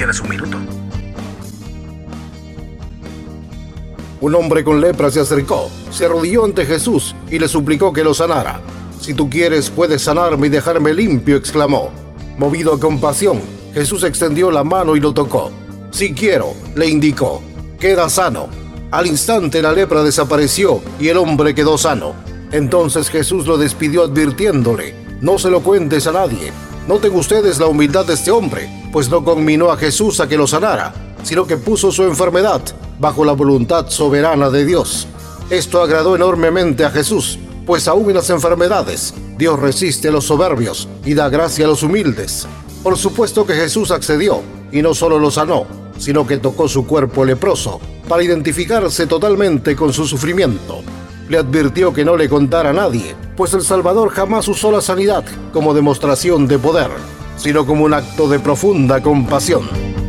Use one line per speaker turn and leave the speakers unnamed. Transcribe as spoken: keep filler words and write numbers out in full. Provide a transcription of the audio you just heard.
tienes un minuto.
Un hombre con lepra se acercó, se arrodilló ante Jesús y le suplicó que lo sanara. «Si tú quieres, puedes sanarme y dejarme limpio», exclamó. Movido a compasión, Jesús extendió la mano y lo tocó. «Sí quiero», le indicó. «Queda sano». Al instante la lepra desapareció y el hombre quedó sano. Entonces Jesús lo despidió advirtiéndole: «No se lo cuentes a nadie. Noten ustedes la humildad de este hombre, pues no conminó a Jesús a que lo sanara, sino que puso su enfermedad bajo la voluntad soberana de Dios». Esto agradó enormemente a Jesús, pues aún en las enfermedades, Dios resiste a los soberbios y da gracia a los humildes. Por supuesto que Jesús accedió, y no solo lo sanó, sino que tocó su cuerpo leproso, para identificarse totalmente con su sufrimiento. Le advirtió que no le contara a nadie, pues el Salvador jamás usó la sanidad como demostración de poder, sino como un acto de profunda compasión.